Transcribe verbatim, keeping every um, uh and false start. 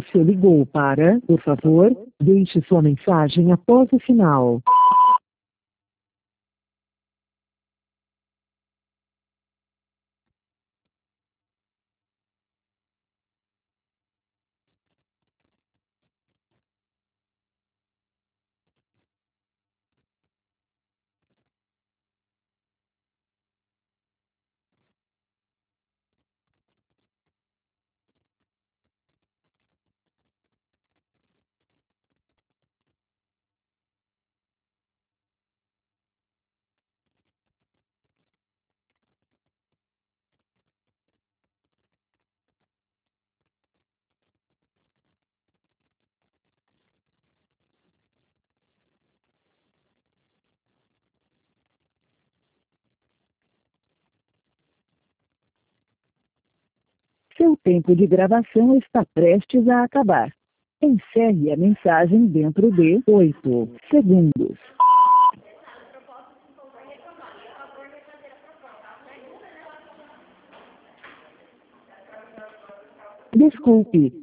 você ligou para, por favor, deixe sua mensagem após o sinal. Seu tempo de gravação está prestes a acabar. Encerre a mensagem dentro de oito segundos. Desculpe,